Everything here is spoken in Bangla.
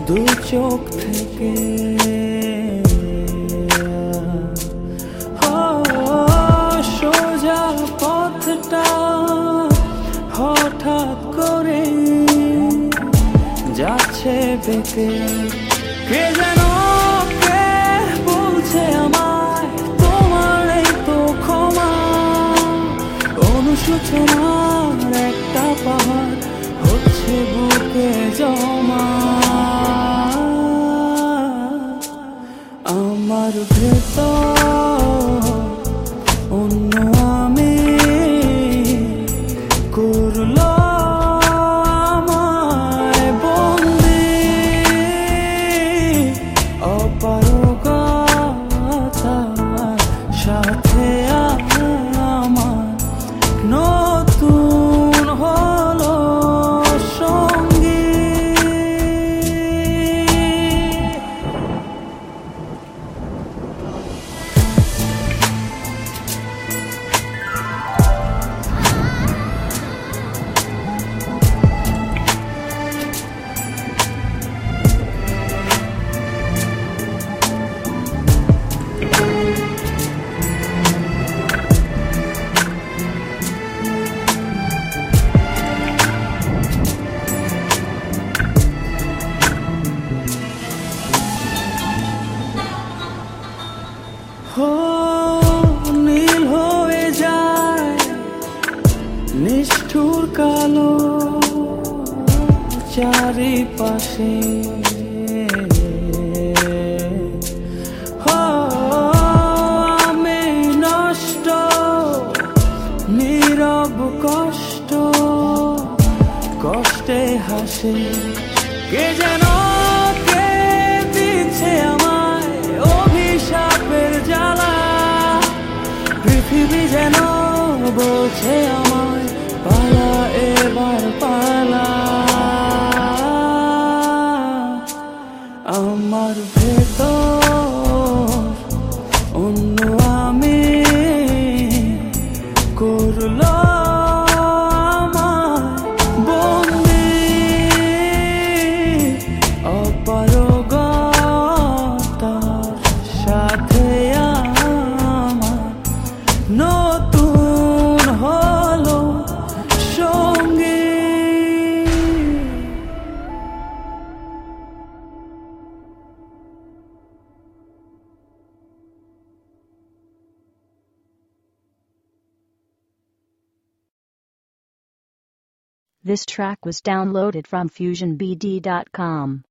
দু চোখ থেকে সোজা পথটা হঠাৎ করে যাচ্ছে বেঁকে। কে যেন কে বলছে আমায় তোমার এই তো ক্ষমা। অনুশোচনার একটা পাহাড় হচ্ছে বুকে জমা। আমার ভেতর অন্য আমি করলো আমায় বন্দি। অপারগতার সাথে আমার নতুন হলো সঙ্গী। নীল হয়ে যায় নিষ্ঠুর কালো চারিপাশে। আমি নষ্ট নীরব কষ্ট কষ্টে হাসে। কে যেন কে দিচ্ছে আমায় অভিশাপের জ্বালা। পৃথিবী যেন বলছে আমায় পালা এবার পালা। আমার ভেতর অন্য আমি করলো আমায় বন্দি। অপারগতার সাথে আমার নতুন হলো সঙ্গী। This track was downloaded from FusionBD.com.